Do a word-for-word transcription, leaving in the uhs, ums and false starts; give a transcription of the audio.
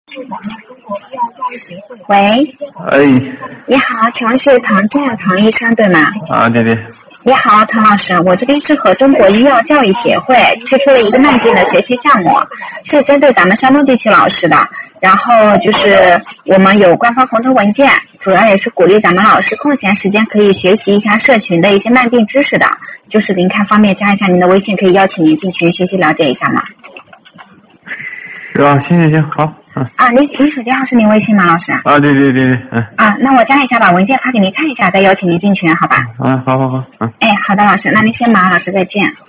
喂， 哎， 你好，请问是唐正唐医生对吗？ 啊，对对， 你好，唐老师，我这边是和中国医药教育协会推出了一个慢病的学习项目，是针对咱们山东地区老师的。然后就是我们有官方红头文件，主要也是鼓励咱们老师空闲时间可以学习一下社群的一些慢病知识的。就是您看方便加一下您的微信，可以邀请您进群学习了解一下吗？ 是啊，行行行，好，嗯。 啊，您您手机号是您微信吗，老师？ 啊，对对对对，嗯。 啊，那我加一下，把文件发给您看一下，再邀请您进群，好吧？ 啊，好好好，嗯。 哎，好的，老师，那您先忙，老师再见。